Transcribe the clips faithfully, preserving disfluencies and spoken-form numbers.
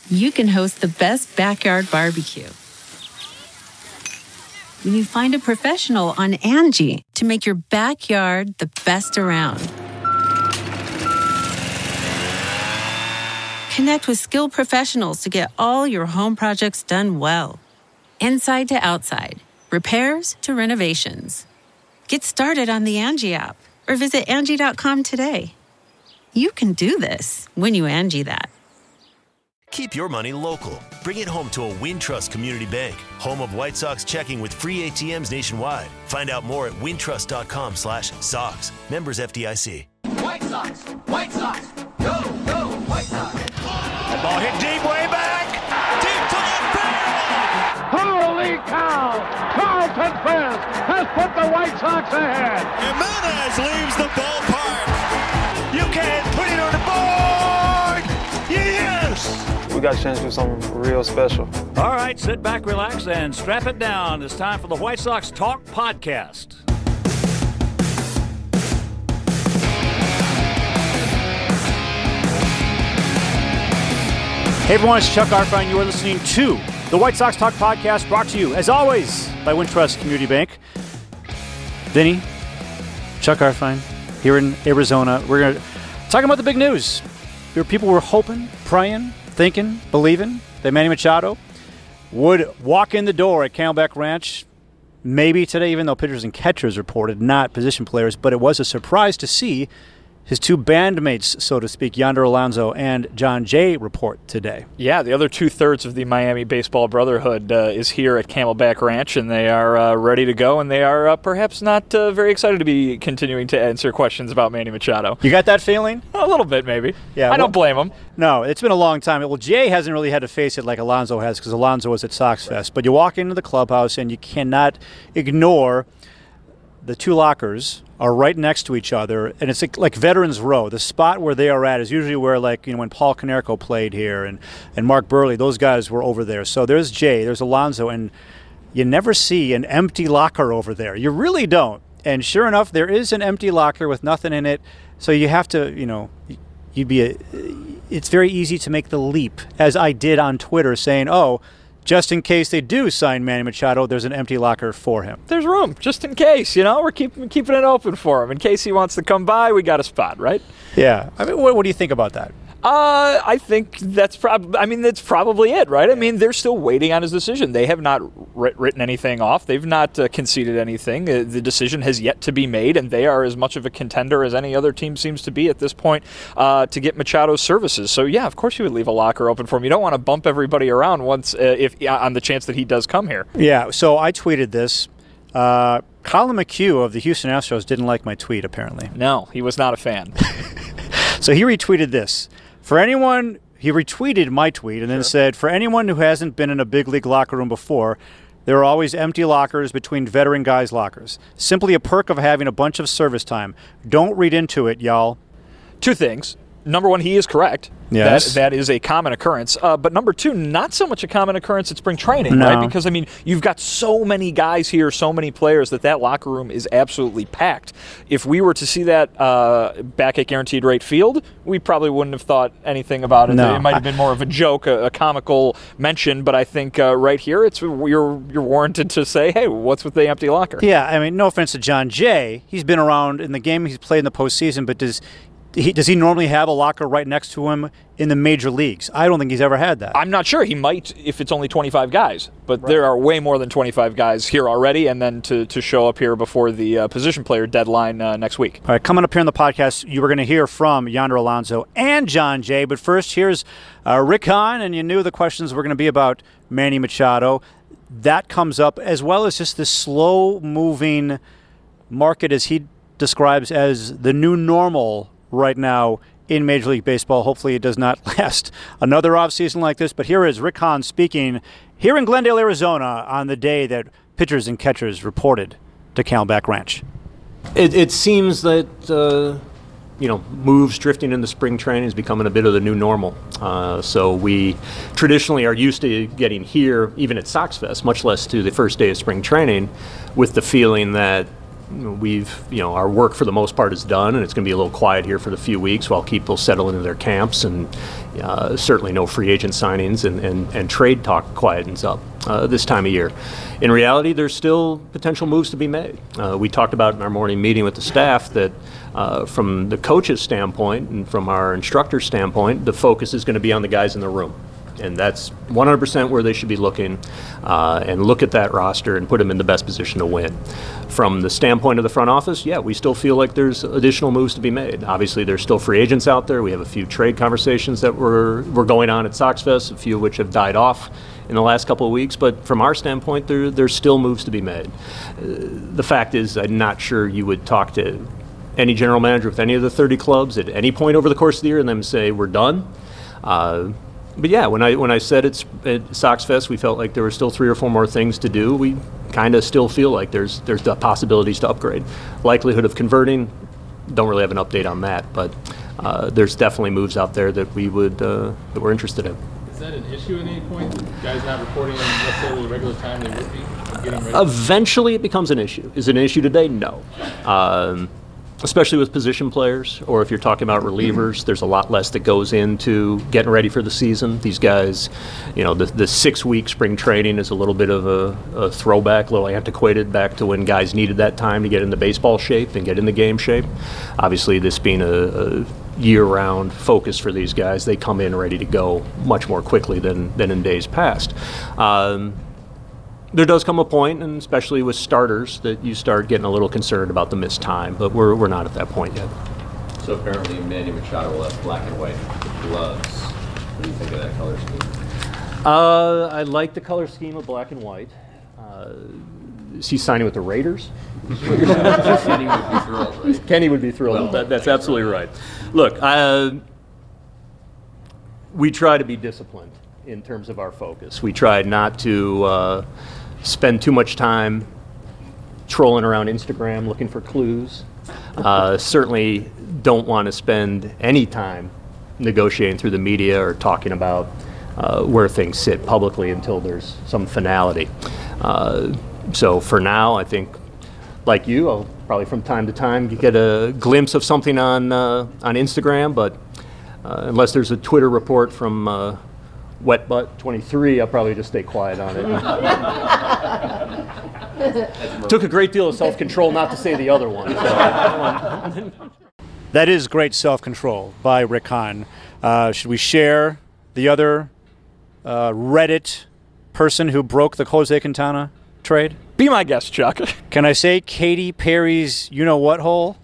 you can host the best backyard barbecue. When you find a professional on Angie to make your backyard the best around. Connect with skilled professionals to get all your home projects done well. Inside to outside, repairs to renovations. Get started on the Angie app or visit Angie dot com today. You can do this when you Angie that. Keep your money local. Bring it home to a Wintrust Community Bank, home of White Sox checking with free A T Ms nationwide. Find out more at wintrust.com slash Sox. Members F D I C. White Sox, White Sox, go, go, White Sox. The ball hit deep, way back, deep to left field. Holy cow! Carlton Fisk has put the White Sox ahead. Jimenez leaves the ballpark. You can't put it on the board. Yes. We got a chance to do something real special. All right, sit back, relax, and strap it down. It's time for the White Sox Talk Podcast. Hey everyone, it's Chuck Arfine. You are listening to the White Sox Talk Podcast, brought to you, as always, by Wintrust Community Bank. Vinny, Chuck Arfine, here in Arizona. We're going to talk about the big news. There were people were hoping, praying, thinking, believing that Manny Machado would walk in the door at Camelback Ranch maybe today, even though pitchers and catchers reported, not position players. But it was a surprise to see his two bandmates, so to speak, Yonder Alonso and Jon Jay, report today. Yeah, the other two-thirds of the Miami Baseball Brotherhood uh, is here at Camelback Ranch, and they are uh, ready to go, and they are uh, perhaps not uh, very excited to be continuing to answer questions about Manny Machado. You got that feeling? A little bit, maybe. Yeah, I well, don't blame him. No, it's been a long time. Well, Jay hasn't really had to face it like Alonso has because Alonso was at Sox Fest. But you walk into the clubhouse, and you cannot ignore the two lockers are right next to each other, and it's like, like Veterans Row. The spot where they are at is usually where, like, you know, when Paul Konerko played here and, and Mark Burley, those guys were over there. So there's Jay, there's Alonso, and you never see an empty locker over there. You really don't. And sure enough, there is an empty locker with nothing in it. So you have to, you know, you'd be a, it's very easy to make the leap, as I did on Twitter, saying, oh, just in case they do sign Manny Machado, there's an empty locker for him. There's room, just in case, you know. We're keeping keeping it open for him. In case he wants to come by, we got a spot, right? Yeah. I mean, what, what do you think about that? Uh, I think that's probably, I mean, that's probably it, right? I mean, they're still waiting on his decision. They have not writ- written anything off. They've not uh, conceded anything. Uh, the decision has yet to be made, and they are as much of a contender as any other team seems to be at this point uh, to get Machado's services. So, yeah, of course you would leave a locker open for him. You don't want to bump everybody around once, uh, if uh, on the chance that he does come here. Yeah, so I tweeted this. Uh, Colin McHugh of the Houston Astros didn't like my tweet, apparently. No, he was not a fan. So he retweeted this. For anyone, he retweeted my tweet and then sure. said, for anyone who hasn't been in a big league locker room before, there are always empty lockers between veteran guys' lockers. Simply a perk of having a bunch of service time. Don't read into it, y'all. Two things. Number one, he is correct. Yes. That, that is a common occurrence. Uh, but number two, not so much a common occurrence at spring training, no. right? Because, I mean, you've got so many guys here, so many players, that that locker room is absolutely packed. If we were to see that uh, back at Guaranteed Rate Field, we probably wouldn't have thought anything about it. No. It might have been more of a joke, a, a comical mention, but I think uh, right here, it's you're, you're warranted to say, hey, what's with the empty locker? Yeah, I mean, no offense to Jon Jay. He's been around in the game. He's played in the postseason, but does He, does he normally have a locker right next to him in the major leagues? I don't think he's ever had that. I'm not sure. He might if it's only twenty-five guys. But right. There are way more than twenty-five guys here already, and then to, to show up here before the uh, position player deadline uh, next week. All right, coming up here on the podcast, you were going to hear from Yonder Alonso and Jon Jay. But first, here's uh, Rick Hahn, and you knew the questions were going to be about Manny Machado. That comes up, as well as just this slow-moving market, as he describes as the new normal right now in Major League Baseball. Hopefully it does not last another offseason like this. But here is Rick Hahn speaking here in Glendale, Arizona, on the day that pitchers and catchers reported to Camelback Ranch. It, it seems that, uh, you know, moves drifting into spring training is becoming a bit of the new normal. Uh, so we traditionally are used to getting here, even at Sox Fest, much less to the first day of spring training, with the feeling that we've, you know, our work for the most part is done, and it's going to be a little quiet here for the few weeks while people settle into their camps, and uh, certainly no free agent signings and, and, and trade talk quietens up uh, this time of year. In reality, there's still potential moves to be made. Uh, we talked about in our morning meeting with the staff that uh, from the coach's standpoint and from our instructor standpoint, the focus is going to be on the guys in the room. And that's one hundred percent where they should be looking, uh, and look at that roster and put them in the best position to win. From the standpoint of the front office, yeah, we still feel like there's additional moves to be made. Obviously, there's still free agents out there. We have a few trade conversations that were, were going on at Sox Fest, a few of which have died off in the last couple of weeks. But from our standpoint, there, there's still moves to be made. Uh, the fact is, I'm not sure you would talk to any general manager with any of the thirty clubs at any point over the course of the year and them say, we're done. Uh, But yeah, when I when I said it's at Sox Fest, we felt like there were still three or four more things to do. We kind of still feel like there's there's the possibilities to upgrade. Likelihood of converting, don't really have an update on that, but uh, there's definitely moves out there that we would uh, that we're interested in. Is that an issue at any point? Guys not reporting on let's say the regular time they would be getting ready? Eventually, it becomes an issue. Is it an issue today? No. Um, Especially with position players, or if you're talking about relievers, there's a lot less that goes into getting ready for the season. These guys, you know, the, the six-week spring training is a little bit of a, a throwback, a little antiquated back to when guys needed that time to get into baseball shape and get into game shape. Obviously, this being a, a year-round focus for these guys, they come in ready to go much more quickly than, than in days past. Um, There does come a point, and especially with starters, that you start getting a little concerned about the missed time, but we're we're not at that point yet. So apparently Manny Machado will have black and white gloves. What do you think of that color scheme? Uh, I like the color scheme of black and white. Uh, is he signing with the Raiders? Kenny would be thrilled, right? Kenny would be thrilled. Well, that, that's absolutely right. Look, uh, we try to be disciplined in terms of our focus. We try not to uh, spend too much time trolling around Instagram looking for clues. Uh, certainly don't want to spend any time negotiating through the media or talking about uh, where things sit publicly until there's some finality. Uh, so for now, I think, like you, I'll probably from time to time get a glimpse of something on uh, on Instagram, but uh, unless there's a Twitter report from uh, Wet Butt twenty-three, I'll probably just stay quiet on it. Took a great deal of self-control not to say the other one. So. That is great self-control by Rick Hahn. Uh, should we share the other uh, Reddit person who broke the Jose Quintana trade? Be my guest, Chuck. Can I say Katy Perry's you-know-what hole?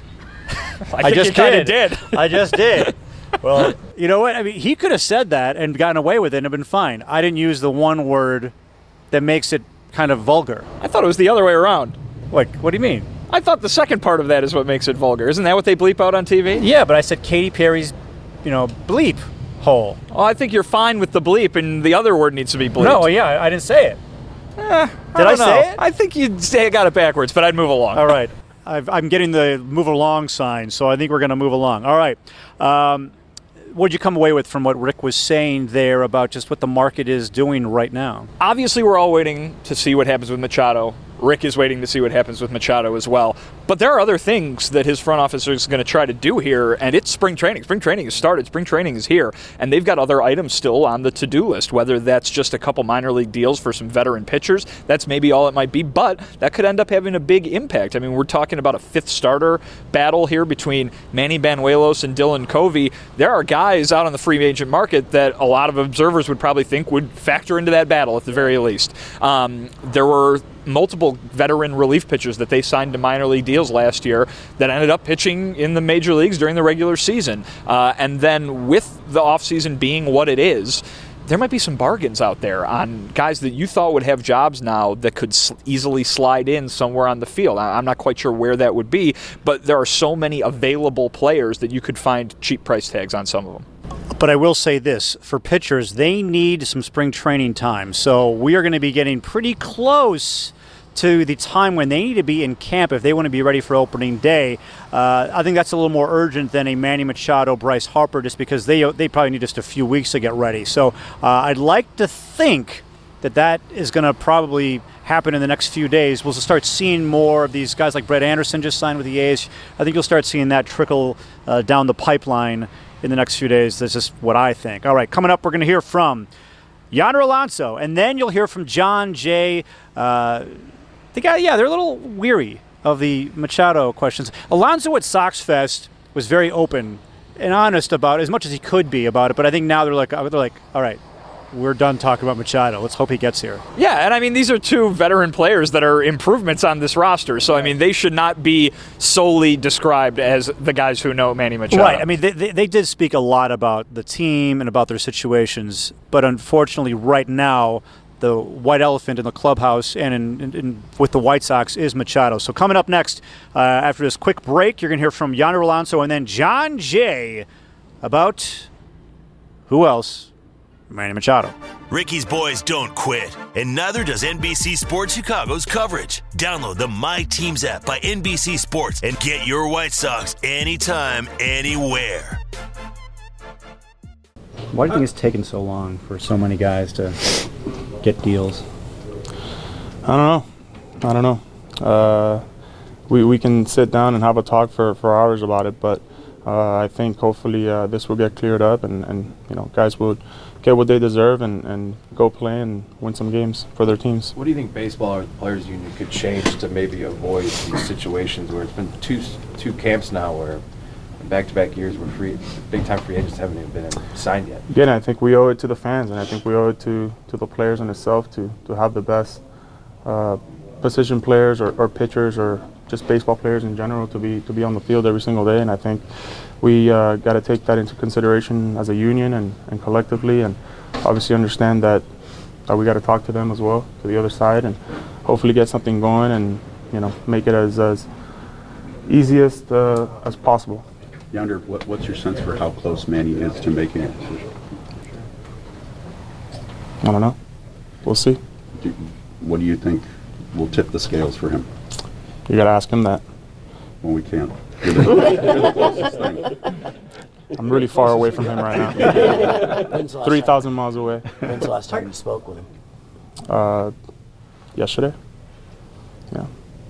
I, I just kind of did. I just did. Well, you know what? I mean, he could have said that and gotten away with it and have been fine. I didn't use the one word that makes it kind of vulgar. I thought it was the other way around. What? What do you mean? I thought the second part of that is what makes it vulgar. Isn't that what they bleep out on T V? Yeah, but I said Katy Perry's, you know, bleep hole. Oh, I think you're fine with the bleep, and the other word needs to be bleeped. No, yeah, I didn't say it. Eh, I Did I know. say it? I think you got it backwards, but I'd move along. All right. I've, I'm getting the move along sign, so I think we're going to move along. All right. Um, what did you come away with from what Rick was saying there about just what the market is doing right now? Obviously, we're all waiting to see what happens with Machado. Rick is waiting to see what happens with Machado as well. But there are other things that his front office is going to try to do here, and it's spring training. Spring training has started. Spring training is here, and they've got other items still on the to-do list, whether that's just a couple minor league deals for some veteran pitchers. That's maybe all it might be, but that could end up having a big impact. I mean, we're talking about a fifth starter battle here between Manny Banuelos and Dylan Covey. There are guys out on the free agent market that a lot of observers would probably think would factor into that battle at the very least. Um, there were multiple veteran relief pitchers that they signed to minor league deals last year that ended up pitching in the major leagues during the regular season. Uh, and then with the offseason being what it is, there might be some bargains out there on guys that you thought would have jobs now that could sl- easily slide in somewhere on the field. I- I'm not quite sure where that would be, but there are so many available players that you could find cheap price tags on some of them. But I will say this, for pitchers, they need some spring training time. So we are going to be getting pretty close to the time when they need to be in camp if they want to be ready for opening day. Uh, I think that's a little more urgent than a Manny Machado, Bryce Harper, just because they they probably need just a few weeks to get ready. So uh, I'd like to think that that is going to probably happen in the next few days. We'll start seeing more of these guys like Brett Anderson just signed with the A's. I think you'll start seeing that trickle uh, down the pipeline in the next few days. That's just what I think. All right, coming up, we're going to hear from Yonder Alonso, and then you'll hear from John Jay. Uh, the guy, yeah, they're a little weary of the Machado questions. Alonso at Sox Fest was very open and honest about it, as much as he could be about it, but I think now they're like, they're like, all right, we're done talking about Machado. Let's hope he gets here. Yeah, and I mean, these are two veteran players that are improvements on this roster. So, I mean, they should not be solely described as the guys who know Manny Machado. Right. I mean, they, they, they did speak a lot about the team and about their situations. But unfortunately, right now, the white elephant in the clubhouse and in, in, in, with the White Sox is Machado. So coming up next, uh, after this quick break, you're going to hear from Yonder Alonso and then John Jay about who else? Manny Machado. Ricky's boys don't quit, and neither does N B C Sports Chicago's coverage. Download the My Teams app by N B C Sports and get your White Sox anytime, anywhere. Why do you think it's taken so long for so many guys to get deals? I don't know. I don't know. Uh, we we can sit down and have a talk for, for hours about it, but uh, I think hopefully uh, this will get cleared up, and, and you know, guys will get what they deserve and, and go play and win some games for their teams. What do you think baseball or the Players Union could change to maybe avoid these situations where it's been two two camps now where back-to-back years where free big-time free agents haven't even been signed yet? Again, I think we owe it to the fans, and I think we owe it to, to the players in itself to, to have the best uh, position players or, or pitchers or just baseball players in general to be to be on the field every single day. And I think we uh, got to take that into consideration as a union and, and collectively, and obviously understand that uh, we got to talk to them as well, to the other side, and hopefully get something going and, you know, make it as, as easiest uh, as possible. Yonder, what, what's your sense for how close Manny is to making a decision? I don't know. We'll see. Do, what do you think will tip the scales for him? You got to ask him that. Well, we can't. You're the, you're the closest thing. I'm really far away from him right now. three thousand miles away. When's the last time you spoke with him? Uh, yesterday. Yeah.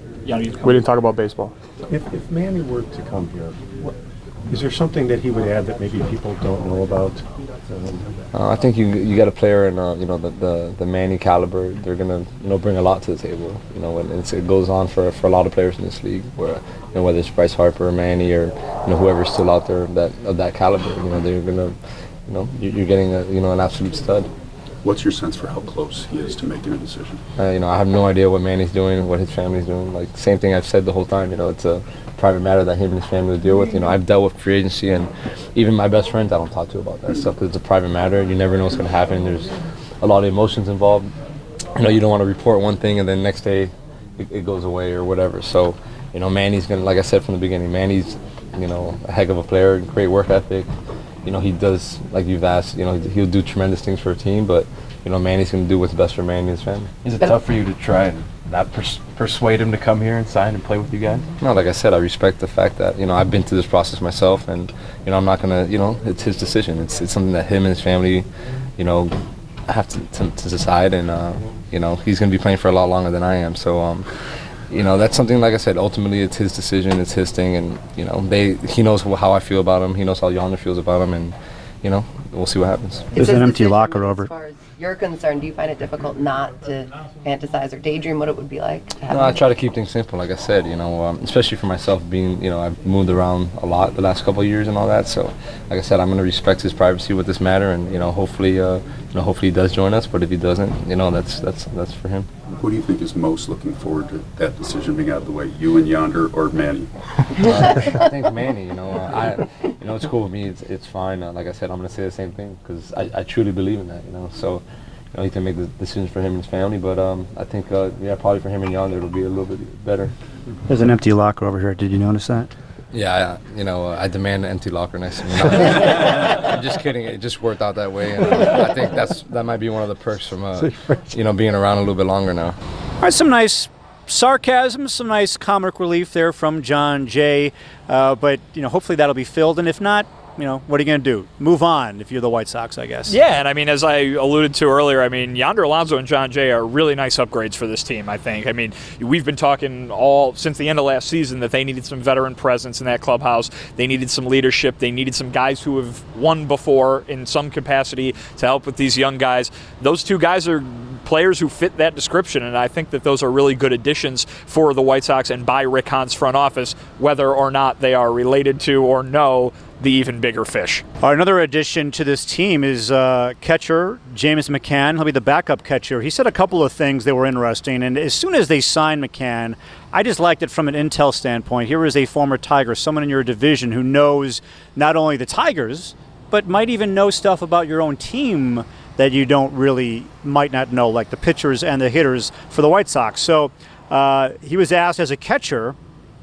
We didn't talk about baseball. If, if Manny were to come here, what, is there something that he would add that maybe people don't know about? Um, uh, I think you you got a player in uh, you know the, the the Manny caliber. They're gonna you know bring a lot to the table. You know, and it's, it goes on for, for a lot of players in this league. Where you know whether it's Bryce Harper or Manny or you know whoever's still out there that of that caliber. You know they're gonna you know you're getting a, you know an absolute stud. What's your sense for how close he is to making a decision? Uh, you know, I have no idea what Manny's doing, what his family's doing. Like, same thing I've said the whole time. You know, it's a private matter that him and his family deal with. You know, I've dealt with free agency, and even my best friends I don't talk to about that stuff because it's a private matter. You never know what's going to happen. There's a lot of emotions involved. You know, you don't want to report one thing and then next day it, it goes away or whatever. So, you know, Manny's going to, like I said from the beginning, Manny's, you know, a heck of a player, great work ethic. You know, he does, like you've asked, you know, he'll do tremendous things for a team, but you know, Manny's going to do what's best for Manny and his family. Is it tough for you to try and not pers- persuade him to come here and sign and play with you guys? No, like I said, I respect the fact that, you know, I've been through this process myself, and, you know, I'm not going to, you know, it's his decision. It's it's something that him and his family, you know, have to, to, to decide, and, uh, you know, he's going to be playing for a lot longer than I am. So, um, you know, that's something, like I said, ultimately it's his decision, it's his thing, and, you know, they he knows how I feel about him, he knows how Yonder feels about him, and, you know, we'll see what happens. There's an empty locker over. As far as you're concerned, do you find it difficult not to fantasize or daydream what it would be like to have No, I try to keep things simple, like I said, you know, um, especially for myself being, you know, I've moved around a lot the last couple of years and all that, so, like I said, I'm going to respect his privacy with this matter, and, you know, hopefully, uh, you know, hopefully he does join us, but if he doesn't, you know, that's that's that's for him. Who do you think is most looking forward to that decision being out of the way, you and Yonder or Manny? uh, I think Manny, you know, uh, I, you know, it's cool with me, it's, it's fine, uh, like I said, I'm going to say the same thing, because I, I truly believe in that, you know, so, you know, he can make the decisions for him and his family, but um, I think, uh, yeah, probably for him and Yonder, it'll be a little bit better. There's an empty locker over here. Did you notice that? Yeah, I, you know, uh, I demand an empty locker next to me. I'm just kidding. It just worked out that way, and uh, I think that's that might be one of the perks from, uh, you know, being around a little bit longer now. All right, some nice sarcasm, some nice comic relief there from John Jay, uh, but you know, hopefully that'll be filled, and if not, you know, what are you going to do? Move on if you're the White Sox, I guess. Yeah, and I mean, as I alluded to earlier, I mean, Yonder Alonso and John Jay are really nice upgrades for this team, I think. I mean, we've been talking all since the end of last season that they needed some veteran presence in that clubhouse. They needed some leadership. They needed some guys who have won before in some capacity to help with these young guys. Those two guys are players who fit that description, and I think that those are really good additions for the White Sox and by Rick Hahn's front office, whether or not they are related to or know the even bigger fish. All right, another addition to this team is uh, catcher James McCann. He'll be the backup catcher. He said a couple of things that were interesting, and as soon as they signed McCann, I just liked it from an intel standpoint. Here is a former Tiger, someone in your division who knows not only the Tigers, but might even know stuff about your own team that you don't really, might not know, like the pitchers and the hitters for the White Sox. So uh, he was asked, as a catcher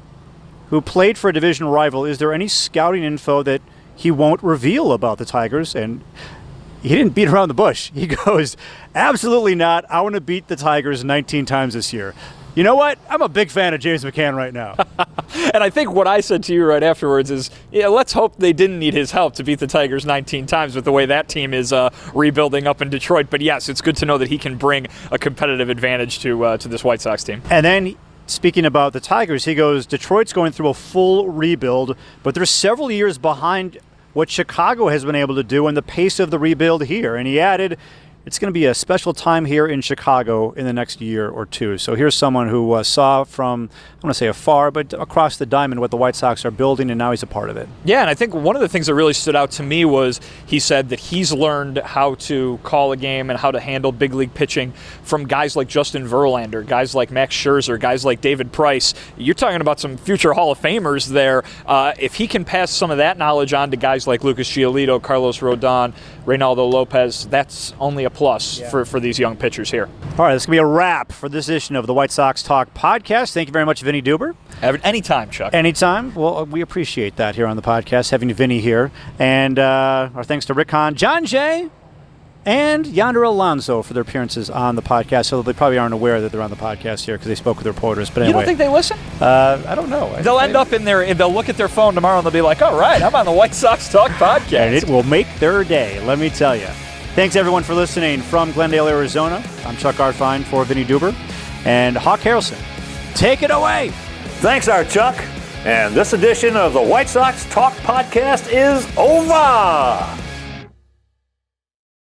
who played for a division rival, is there any scouting info that he won't reveal about the Tigers? And he didn't beat around the bush. He goes, absolutely not. I want to beat the Tigers nineteen times this year. You know what? I'm a big fan of James McCann right now. And I think what I said to you right afterwards is, yeah, let's hope they didn't need his help to beat the Tigers nineteen times with the way that team is uh, rebuilding up in Detroit. But yes, it's good to know that he can bring a competitive advantage to uh, to this White Sox team. And then, speaking about the Tigers, he goes, Detroit's going through a full rebuild, but they're several years behind what Chicago has been able to do and the pace of the rebuild here. And he added, it's going to be a special time here in Chicago in the next year or two. So here's someone who uh, saw from, I want to say afar, but across the diamond what the White Sox are building, and now he's a part of it. Yeah, and I think one of the things that really stood out to me was he said that he's learned how to call a game and how to handle big league pitching from guys like Justin Verlander, guys like Max Scherzer, guys like David Price. You're talking about some future Hall of Famers there. Uh, if he can pass some of that knowledge on to guys like Lucas Giolito, Carlos Rodon, Reynaldo Lopez, that's only a plus yeah. for, for these young pitchers here. All right, this is going to be a wrap for this edition of the White Sox Talk podcast. Thank you very much, Vinny Duber. Anytime, Chuck. Anytime. Well, we appreciate that here on the podcast, having Vinny here. And uh, our thanks to Rick Hahn, John Jay, and Yonder Alonso for their appearances on the podcast. So they probably aren't aware that they're on the podcast here because they spoke with reporters. But anyway, you don't think they listen? Uh, I don't know. They'll I, end I, up in there and they'll look at their phone tomorrow and they'll be like, all right, I'm on the White Sox Talk podcast. And it will make their day, let me tell you. Thanks, everyone, for listening from Glendale, Arizona. I'm Chuck Arfine for Vinny Duber. And Hawk Harrelson, take it away. Thanks, our Chuck. And this edition of the White Sox Talk podcast is over.